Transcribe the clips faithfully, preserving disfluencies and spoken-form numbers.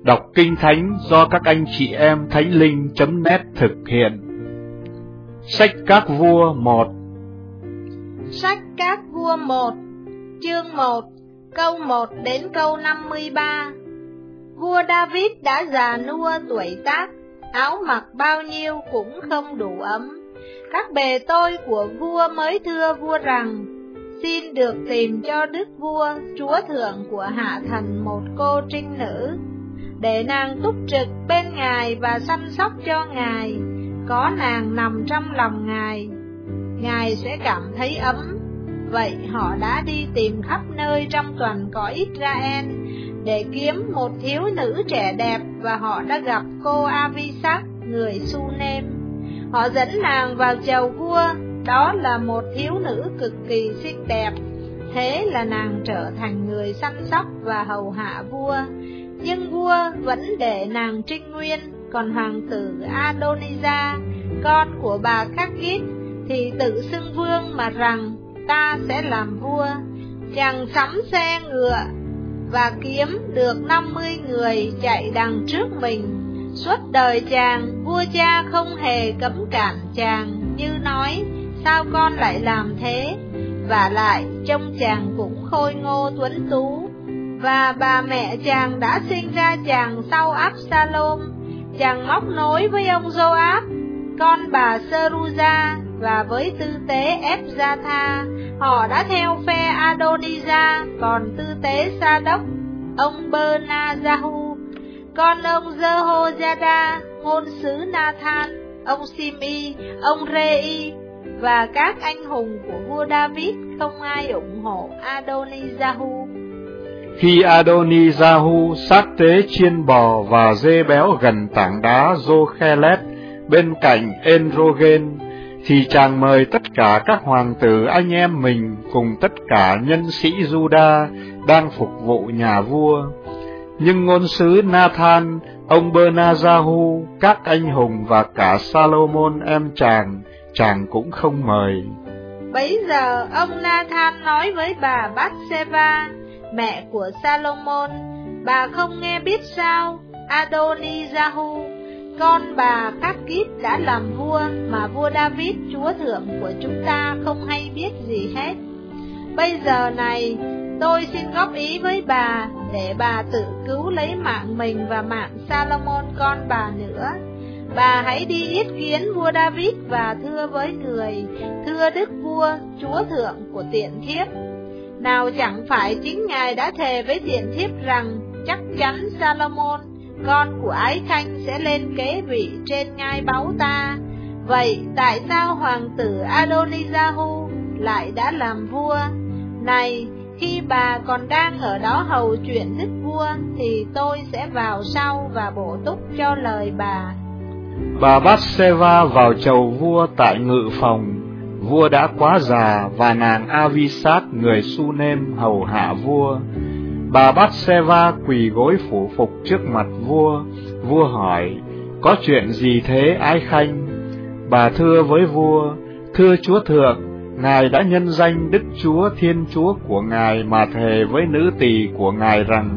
Đọc Kinh Thánh do các anh chị em thánh linh chấm net thực hiện. Sách Các Vua một. Sách Các Vua một, chương một, câu một đến câu năm mươi ba. Vua David đã già nua tuổi tác, áo mặc bao nhiêu cũng không đủ ấm. Các bề tôi của vua mới thưa vua rằng, xin được tìm cho đức vua, chúa thượng của hạ thần một cô trinh nữ, để nàng túc trực bên ngài và săn sóc cho ngài. Có nàng nằm trong lòng ngài, ngài sẽ cảm thấy ấm. Vậy họ đã đi tìm khắp nơi trong toàn cõi Israel để kiếm một thiếu nữ trẻ đẹp, và họ đã gặp cô Avisag người Sunem. Họ dẫn nàng vào chầu vua, đó là một thiếu nữ cực kỳ xinh đẹp. Thế là nàng trở thành người săn sóc và hầu hạ vua. Nhưng vua vẫn để nàng trinh nguyên. Còn hoàng tử Adonijah, con của bà Khắc-gít, thì tự xưng vương mà rằng, ta sẽ làm vua. Chàng sắm xe ngựa và kiếm được năm mươi người chạy đằng trước mình. Suốt đời chàng, vua cha không hề cấm cản chàng, như nói, sao con lại làm thế? Vả lại, trông chàng cũng khôi ngô tuấn tú. Và bà mẹ chàng đã sinh ra chàng sau Absalom. Chàng móc nối với ông Joab, con bà Seruja, và với tư tế Epzatha. Họ đã theo phe Adonijah, còn tư tế Sa-đốc, ông Bơ-na-zahu, con ông Jehoiada, ngôn sứ Nathan, ông Sim-i, ông Rê-y, và các anh hùng của vua David không ai ủng hộ Adonijah. Khi Adonijah sát tế chiên bò và dê béo gần tảng đá Jochelet bên cạnh En-rogên, thì chàng mời tất cả các hoàng tử anh em mình cùng tất cả nhân sĩ Juda đang phục vụ nhà vua. Nhưng ngôn sứ Nathan, ông Bơ-na-zahu, các anh hùng và cả Salomon em chàng, chàng cũng không mời. Bấy giờ ông Nathan nói với bà Bath-sheba, mẹ của Salomon, bà không nghe biết sao Adonijah, con bà Khắc-gít đã làm vua, mà vua David chúa thượng của chúng ta không hay biết gì hết. Bây giờ này, tôi xin góp ý với bà, để bà tự cứu lấy mạng mình và mạng Salomon con bà nữa. Bà hãy đi yết kiến vua David và thưa với người, thưa đức vua, chúa thượng của tiện thiếp. Nào chẳng phải chính ngài đã thề với tiện thiếp rằng, chắc chắn Salomon, con của Ái Khanh, sẽ lên kế vị trên ngai báu ta. Vậy tại sao hoàng tử Adonijah lại đã làm vua? Này, khi bà còn đang ở đó hầu chuyện đức vua, thì tôi sẽ vào sau và bổ túc cho lời bà. Bà Bath-sheba vào chầu vua tại ngự phòng. Vua đã quá già, và nàng Avisag người Sunem hầu hạ vua. Bà Bath-sheba quỳ gối phủ phục trước mặt vua. Vua hỏi, có chuyện gì thế Ái Khanh? Bà thưa với vua, thưa chúa thượng, ngài đã nhân danh Đức Chúa Thiên Chúa của ngài mà thề với nữ tỳ của ngài rằng,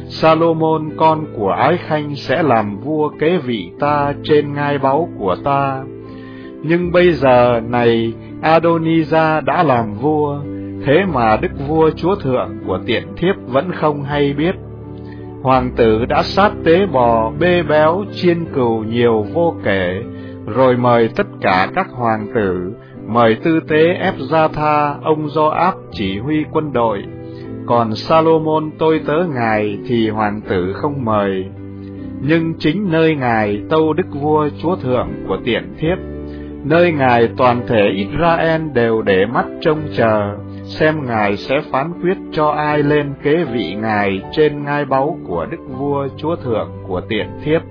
Salomon con của Ái Khanh sẽ làm vua kế vị ta trên ngai báu của ta. Nhưng bây giờ này, Adonijah đã làm vua, thế mà đức vua chúa thượng của tiện thiếp vẫn không hay biết. Hoàng tử đã sát tế bò, bê béo, chiên cừu nhiều vô kể, rồi mời tất cả các hoàng tử, mời tư tế Epzatha, ông Joab chỉ huy quân đội. Còn Salomon tôi tớ ngài thì hoàng tử không mời. Nhưng chính nơi ngài tâu đức vua chúa thượng của tiện thiếp, nơi ngài toàn thể Israel đều để mắt trông chờ, xem ngài sẽ phán quyết cho ai lên kế vị ngài trên ngai báu của đức vua chúa thượng của tiện thiếp.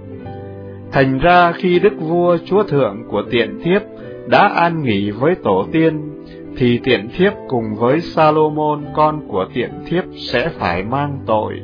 Thành ra khi đức vua chúa thượng của tiện thiếp đã an nghỉ với tổ tiên, thì tiện thiếp cùng với Salomon con của tiện thiếp sẽ phải mang tội.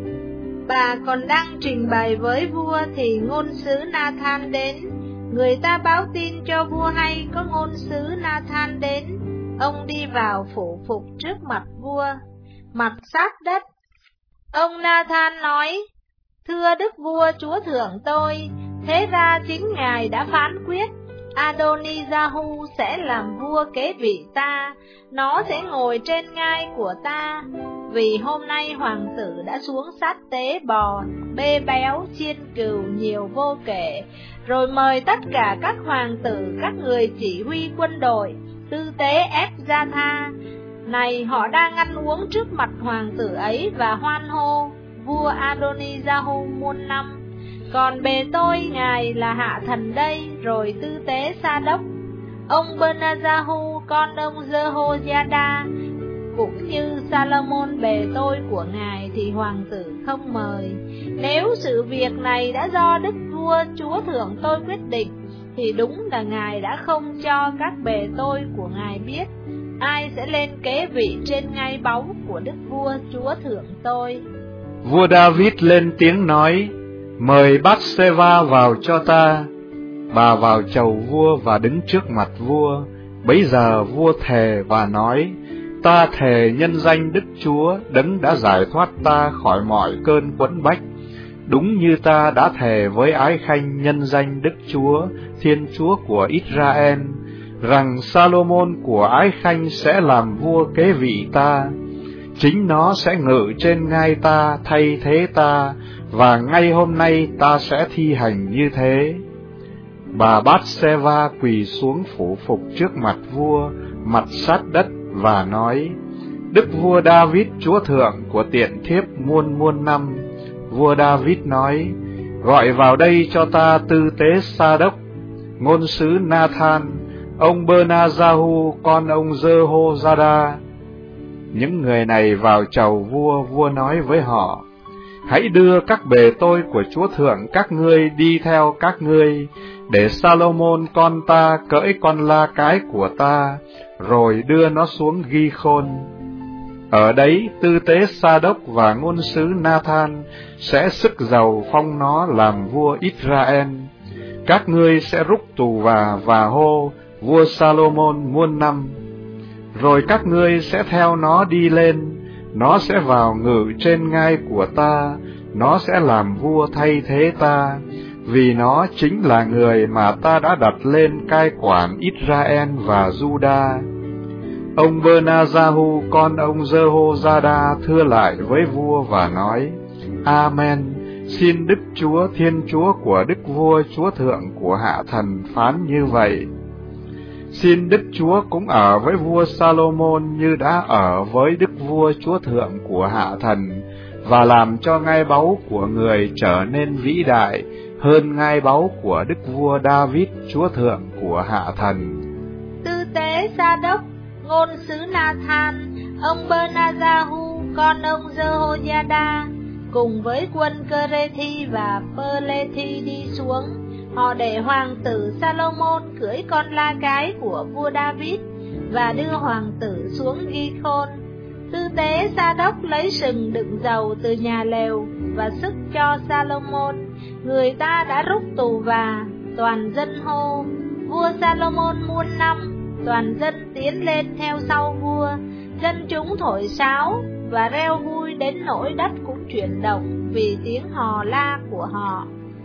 Bà còn đang trình bày với vua thì ngôn sứ Nathan đến. Người ta báo tin cho vua hay có ngôn sứ Nathan đến. Ông đi vào phủ phục trước mặt vua, mặt sát đất. Ông Nathan nói, Thưa đức vua chúa thượng tôi, thế ra chính ngài đã phán quyết, Adoniyahu sẽ làm vua kế vị ta, nó sẽ ngồi trên ngai của ta. Vì hôm nay hoàng tử đã xuống sát tế bò, bê béo, chiên cừu nhiều vô kể, rồi mời tất cả các hoàng tử, các người chỉ huy quân đội, tư tế ép gia tha. Này họ đang ăn uống trước mặt hoàng tử ấy và hoan hô, vua Adoniyahu muôn năm. Còn bề tôi ngài là hạ thần đây, rồi tư tế Sa Đốc. Ông Benajahu con ông Jehoiada, cũng như Salomon bề tôi của ngài thì hoàng tử không mời. Nếu sự việc này đã do đức vua chúa thượng tôi quyết định, thì đúng là ngài đã không cho các bề tôi của ngài biết ai sẽ lên kế vị trên ngai báu của đức vua chúa thượng tôi. Vua David lên tiếng nói, mời Bát-sê-va vào cho ta. Bà vào chầu vua và đứng trước mặt vua. Bấy giờ vua thề và nói, ta thề nhân danh Đức Chúa, đấng đã giải thoát ta khỏi mọi cơn quẫn bách, đúng như ta đã thề với ái khanh nhân danh Đức Chúa, Thiên Chúa của Israel, rằng Salomon của ái khanh sẽ làm vua kế vị ta. Chính nó sẽ ngự trên ngai ta thay thế ta, và ngay hôm nay ta sẽ thi hành như thế. Bà Bát-sê-va quỳ xuống phủ phục trước mặt vua, mặt sát đất và nói, Đức vua David chúa thượng của tiện thiếp muôn muôn năm. Vua David nói, gọi vào đây cho ta tư tế Sa Đốc, ngôn sứ Nathan, ông Benajahu con ông Jehoiada. Những người này vào chầu vua, vua nói với họ, hãy đưa các bề tôi của chúa thượng các ngươi đi theo các ngươi, để Salomon con ta cưỡi con la cái của ta, rồi đưa nó xuống Ghi-khôn. Ở đấy tư tế Sa Đốc và ngôn sứ Nathan sẽ sức dầu phong nó làm vua Israel. Các ngươi sẽ rúc tù và và hô, vua Salomon muôn năm. Rồi các ngươi sẽ theo nó đi lên, nó sẽ vào ngự trên ngai của ta, nó sẽ làm vua thay thế ta, vì nó chính là người mà ta đã đặt lên cai quản Israel và Juda. Ông Benajahu con ông Jehoiada thưa lại với vua và nói, Amen, xin Đức Chúa Thiên Chúa của Đức vua Chúa Thượng của hạ thần phán như vậy. Xin Đức Chúa cũng ở với vua Salomon như đã ở với Đức vua Chúa Thượng của hạ thần, và làm cho ngai báu của người trở nên vĩ đại hơn ngai báu của Đức vua David Chúa Thượng của hạ thần. Tư tế Sa Đốc, ngôn sứ Nathan, ông Benajahu con ông Jehoiada, cùng với quân Cơ-rê-thi và Pơ-lê-thi đi xuống. Họ để hoàng tử Salomon cưỡi con la cái của vua David và đưa hoàng tử xuống Ghi-khôn. Tư tế Sa Đốc lấy sừng đựng dầu từ nhà lều và sức cho Salomon. Người ta đã rút tù và toàn dân hô, vua Salomon muôn năm. Toàn dân tiến lên theo sau vua, dân chúng thổi sáo và reo vui đến nỗi đất cũng chuyển động vì tiếng hò la của họ.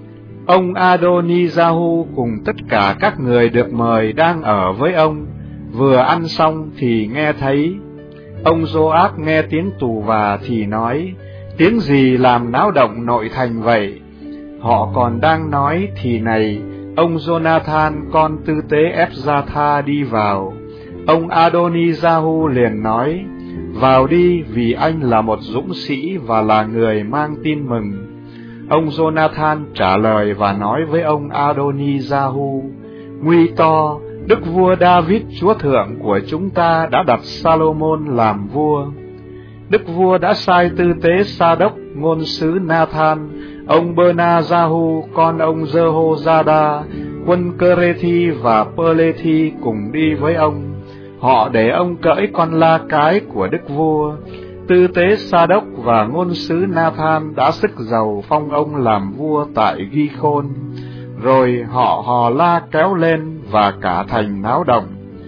Ông Adoniyahu cùng tất cả các người được mời đang ở với ông, vừa ăn xong thì nghe thấy. Ông Joab nghe tiếng tù và thì nói, tiếng gì làm náo động nội thành vậy? Họ còn đang nói thì này, ông Jonathan con tư tế Eph-gia-tha đi vào. Ông Adoniyahu liền nói, vào đi vì anh là một dũng sĩ và là người mang tin mừng. Ông Jonathan trả lời và nói với ông Adoniyahu, nguy to, Đức vua David chúa thượng của chúng ta đã đặt Salomon làm vua. Đức vua đã sai tư tế Sa Đốc, ngôn sứ Nathan, ông Benajahu con ông Jehoiada, quân Cơ-rê-thi và Pơ-lê-thi cùng đi với ông. Họ để ông cưỡi con la cái của đức vua. Tư tế Sa Đốc và ngôn sứ Nathan đã sức dầu phong ông làm vua tại Ghi-khôn. Rồi họ hò la kéo lên và cả thành náo động.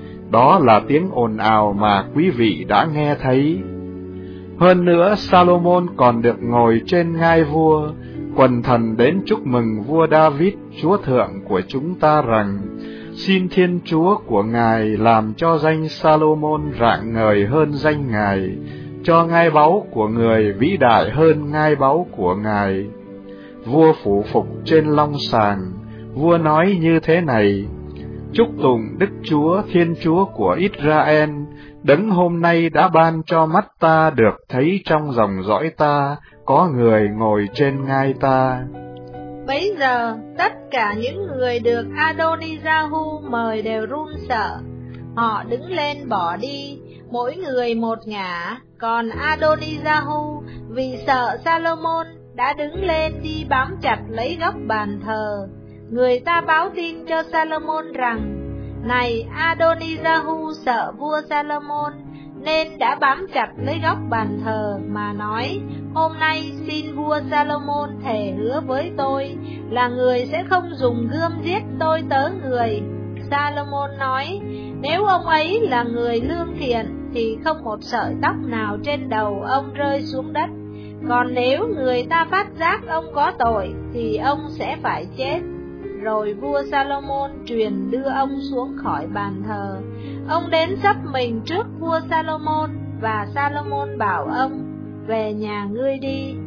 Đó là tiếng ồn ào mà quý vị đã nghe thấy. Hơn nữa, Salomon còn được ngồi trên ngai vua, quần thần đến chúc mừng vua David, Chúa Thượng của chúng ta rằng, xin Thiên Chúa của Ngài làm cho danh Salomon rạng ngời hơn danh Ngài, cho ngai báu của người vĩ đại hơn ngai báu của Ngài. Vua phủ phục trên long sàng, vua nói như thế này: chúc tụng Đức Chúa, Thiên Chúa của Israel, đấng hôm nay đã ban cho mắt ta được thấy trong dòng dõi ta, có người ngồi trên ngai ta. Bấy giờ, tất cả những người được Adonijahu mời đều run sợ. Họ đứng lên bỏ đi, mỗi người một ngả, còn Adonijahu vì sợ Salomon đã đứng lên đi bám chặt lấy góc bàn thờ. Người ta báo tin cho Salomon rằng, này Adonijahu sợ vua Salomon, nên đã bám chặt lấy góc bàn thờ mà nói, hôm nay xin vua Salomon thề hứa với tôi là người sẽ không dùng gươm giết tôi tớ người. Salomon nói, nếu ông ấy là người lương thiện thì không một sợi tóc nào trên đầu ông rơi xuống đất, còn nếu người ta phát giác ông có tội thì ông sẽ phải chết. Rồi vua Salomon truyền đưa ông xuống khỏi bàn thờ. Ông đến sấp mình trước vua Salomon, và Salomon bảo ông, về nhà ngươi đi,